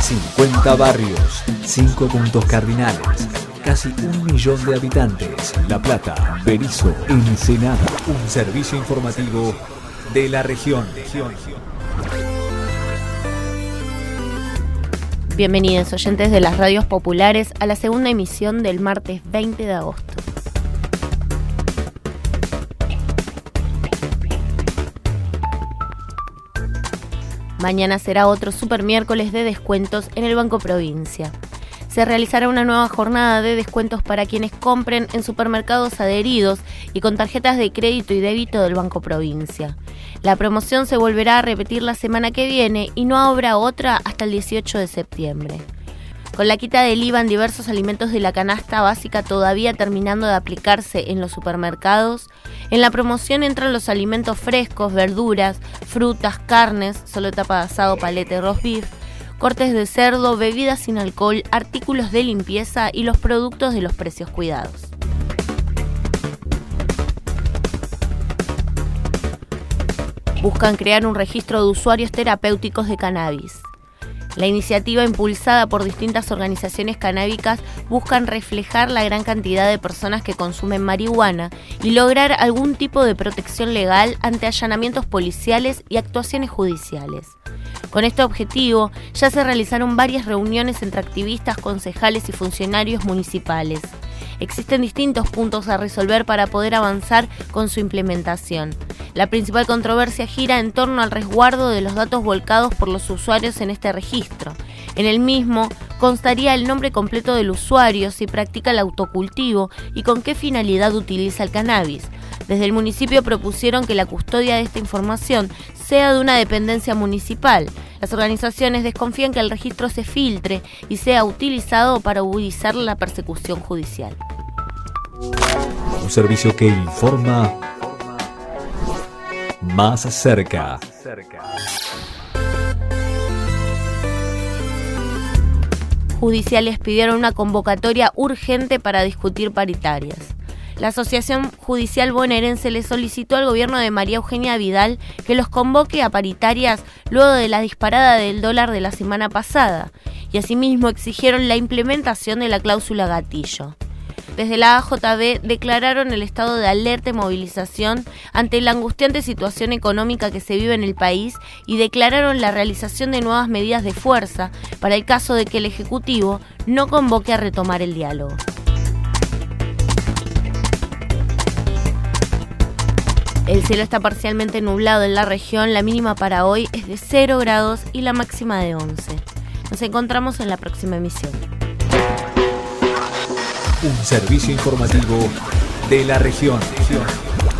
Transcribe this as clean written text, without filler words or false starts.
50 barrios, 5 puntos cardinales, casi 1 millón de habitantes. La Plata, Berisso, Ensenada. Un servicio informativo de la región. Bienvenidos oyentes de las radios populares a la segunda emisión del martes 20 de agosto. Mañana será otro super miércoles de descuentos en el Banco Provincia. Se realizará una nueva jornada de descuentos para quienes compren en supermercados adheridos y con tarjetas de crédito y débito del Banco Provincia. La promoción se volverá a repetir la semana que viene y no habrá otra hasta el 18 de septiembre. Con la quita del IVA en diversos alimentos de la canasta básica todavía terminando de aplicarse en los supermercados, en la promoción entran los alimentos frescos, verduras, frutas, carnes, solo tapa de asado, paleta, roast beef, cortes de cerdo, bebidas sin alcohol, artículos de limpieza y los productos de los precios cuidados. Buscan crear un registro de usuarios terapéuticos de cannabis. La iniciativa, impulsada por distintas organizaciones canábicas, buscan reflejar la gran cantidad de personas que consumen marihuana y lograr algún tipo de protección legal ante allanamientos policiales y actuaciones judiciales. Con este objetivo, ya se realizaron varias reuniones entre activistas, concejales y funcionarios municipales. Existen distintos puntos a resolver para poder avanzar con su implementación. La principal controversia gira en torno al resguardo de los datos volcados por los usuarios en este registro. En el mismo constaría el nombre completo del usuario, si practica el autocultivo y con qué finalidad utiliza el cannabis. Desde el municipio propusieron que la custodia de esta información sea de una dependencia municipal. Las organizaciones desconfían que el registro se filtre y sea utilizado para agudizar la persecución judicial. Un servicio que informa más cerca. Judiciales pidieron una convocatoria urgente para discutir paritarias. La Asociación Judicial Bonaerense le solicitó al gobierno de María Eugenia Vidal que los convoque a paritarias luego de la disparada del dólar de la semana pasada y asimismo exigieron la implementación de la cláusula gatillo. Desde la AJB declararon el estado de alerta y movilización ante la angustiante situación económica que se vive en el país y declararon la realización de nuevas medidas de fuerza para el caso de que el Ejecutivo no convoque a retomar el diálogo. El cielo está parcialmente nublado en la región, la mínima para hoy es de 0 grados y la máxima de 11. Nos encontramos en la próxima emisión. Un servicio informativo de la región.